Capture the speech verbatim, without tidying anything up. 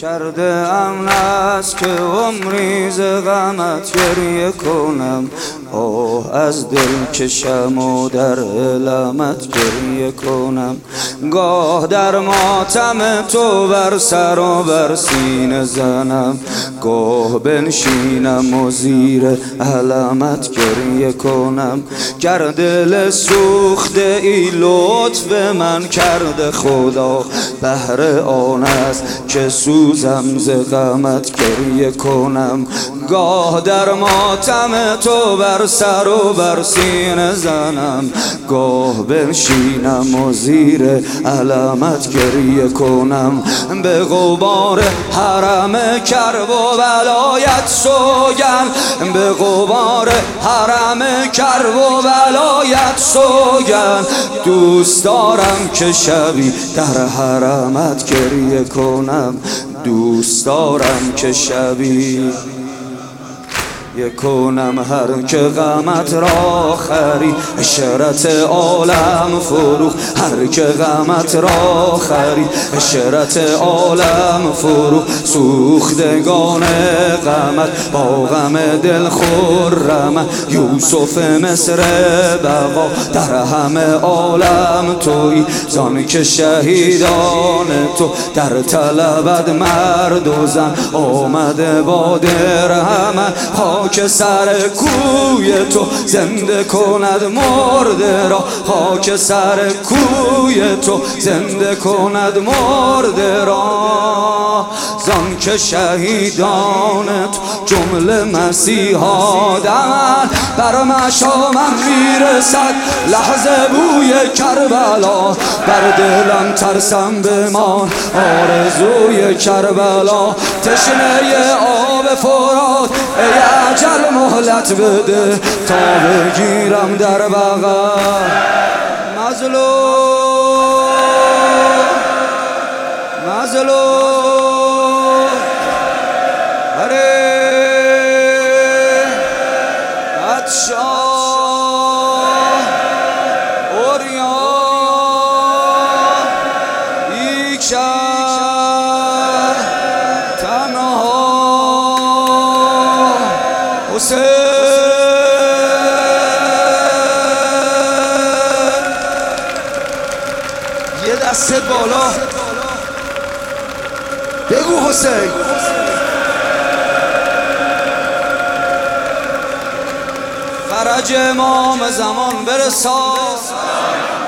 کرده ام است که عمری ز غمت گریه کنم، آه از دل کشم و در علمت گریه کنم. گاه در ماتم تو بر سر و بر سینه زنم، گاه بنشینم و زیر علمت گریه کنم. گر دل سوخته ای لطف من کرده خدا، بهر آن است که سوزم ز غمت گریه کنم. گاه در ماتم تو بر سر و بر سینه زنم، گاه بنشینم و زیر علمت گریه کنم. به غبار حرم کرب و ولایت سوگند، به غبار حرم کرب و ولایت سوگند. دوست دارم که شبی در حرمت گریه کنم، دوست دارم که شبی یکنم. هر که غمت را خری اشرت عالم فروخ، هر که غمت را خری اشرت عالم فروخ. سوختگان غمت با غم دل خرم، یوسف مصر بقا در همه عالم تویی. زان که شهیدان تو در طلبت مرد و زن، آمده با درهم خاک سر کوی تو زنده کند مرده را، خاک سر کوی تو زنده کند مرده را. زان که شهیدان تو جمله مسیحا دمن، بر مشامم میرسد لحظه بوی کربلا. بر دلم ترسم بمان آرزوی کربلا، تشنه آب فرات ای اجل مهلت بده تا بگیرم در بغل. مظلوم مظلوم اره بادشاه اوریا ایکشا تنها حسین. یه دسته بالا بگو حسین. فرج امام زمان برساد.